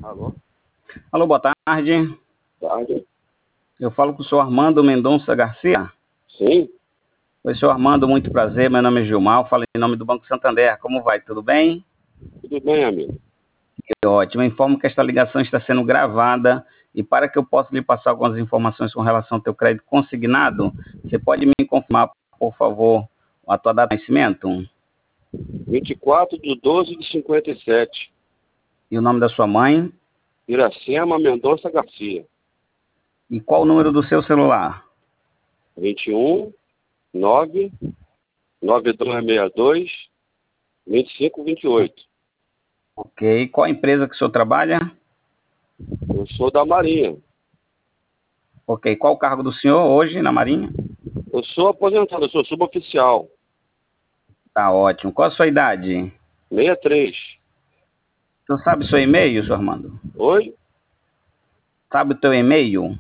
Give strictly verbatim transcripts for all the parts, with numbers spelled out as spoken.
Alô? Alô, boa tarde. Tarde. Eu falo com o senhor Armando Mendonça Garcia. Sim? Oi, senhor Armando, muito prazer. Meu nome é Gilmar, eu falo em nome do Banco Santander. Como vai? Tudo bem? Tudo bem, amigo? Que ótimo. Eu informo que esta ligação está sendo gravada e para que eu possa lhe passar algumas informações com relação ao teu crédito consignado, você pode me confirmar, por favor, a tua data de nascimento vinte e quatro de doze de cinquenta e sete. e o nome da sua mãe Iracema Mendonça Garcia. e qual o número do seu celular? vinte e um, nove, nove dois seis dois, vinte e cinco vinte e oito. Ok. Qual a empresa que o senhor trabalha? Eu sou da Marinha. Ok. Qual o cargo do senhor hoje na Marinha? Eu sou aposentado, eu sou suboficial. Tá ótimo. Qual a sua idade? sessenta e três. O senhor sabe seu e-mail, senhor Armando? Oi? Sabe o teu e-mail?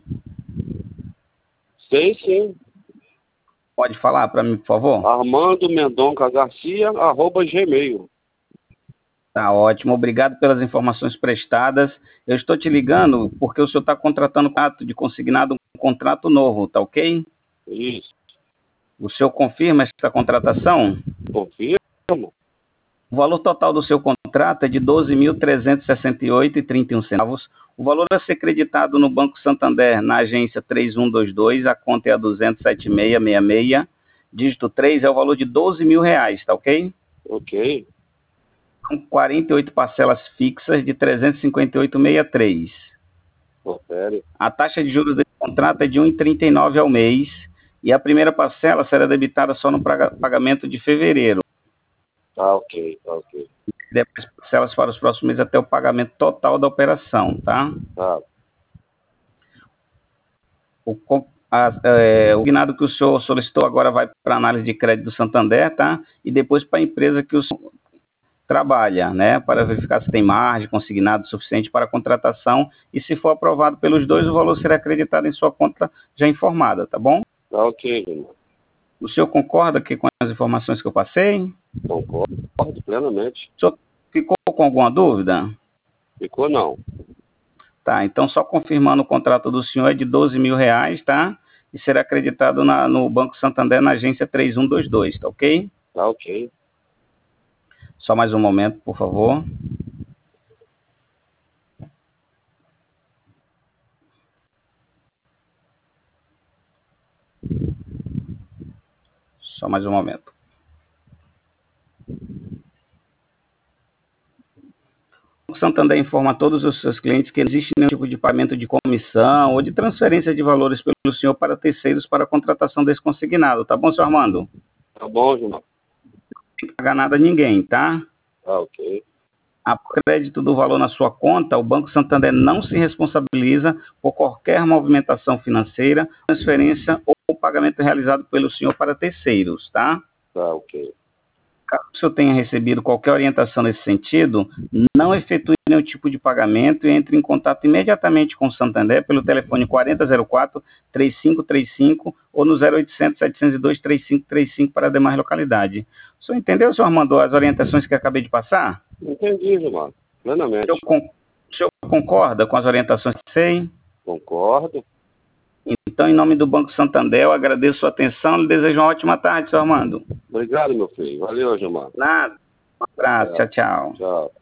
Sei sim. Pode falar para mim, por favor? Armando Mendonça Garcia, arroba gmail. Tá ótimo. Obrigado pelas informações prestadas. Eu estou te ligando porque o senhor está contratando um contrato de consignado, um contrato novo, tá ok? Isso. O senhor confirma esta contratação? Confirmo. O valor total do seu contrato é de doze mil trezentos e sessenta e oito reais e trinta e um centavos. O valor a ser creditado no Banco Santander, na agência três um dois dois, a conta é a duzentos e setenta e seis sessenta e seis, dígito três, é o valor de doze mil reais, tá ok? Ok. Com quarenta e oito parcelas fixas de trezentos e cinquenta e oito reais e sessenta e três centavos. Confere. A taxa de juros desse contrato é de um vírgula trinta e nove ao mês e a primeira parcela será debitada só no praga- pagamento de fevereiro. Tá ok, tá ok. Depois parcelas para os próximos meses até o pagamento total da operação, tá? Tá. O, co- a- é, o guinado que o senhor solicitou agora vai para a análise de crédito do Santander, tá? E depois para a empresa que o senhor trabalha, né? Para verificar se tem margem, consignado suficiente para a contratação e se for aprovado pelos dois, o valor será acreditado em sua conta já informada, tá bom? Tá ok, irmão. O senhor concorda aqui com as informações que eu passei? Concordo plenamente. O senhor ficou com alguma dúvida? Ficou não. Tá, então só confirmando o contrato do senhor é de doze mil reais, tá? E será acreditado na, no Banco Santander na agência três um dois dois, tá ok? Tá ok. Só mais um momento, por favor. Só mais um momento. O Santander informa a todos os seus clientes que não existe nenhum tipo de pagamento de comissão ou de transferência de valores pelo senhor para terceiros para a contratação desse consignado, tá bom, senhor Armando? Tá bom, Gilmar. Não tem que pagar nada a ninguém, tá? Tá ok. A crédito do valor na sua conta, o Banco Santander não se responsabiliza por qualquer movimentação financeira, transferência ou pagamento realizado pelo senhor para terceiros, tá? Tá ok. Caso o senhor tenha recebido qualquer orientação nesse sentido, não efetue nenhum tipo de pagamento e entre em contato imediatamente com o Santander pelo telefone quatro zero zero quatro, três cinco três cinco ou no zero oitocentos, setecentos e dois, três cinco três cinco para a demais localidade. O senhor entendeu, senhor Armando, as orientações que eu acabei de passar? Entendi, Gilmar. O Plenamente. senhor, con- o senhor concorda com as orientações que sei? Concordo. Então, em nome do Banco Santander, eu agradeço a sua atenção e lhe desejo uma ótima tarde, senhor Armando. Obrigado, meu filho. Valeu, Gilmar. Nada. Um abraço. Tchau. Tchau, tchau. Tchau.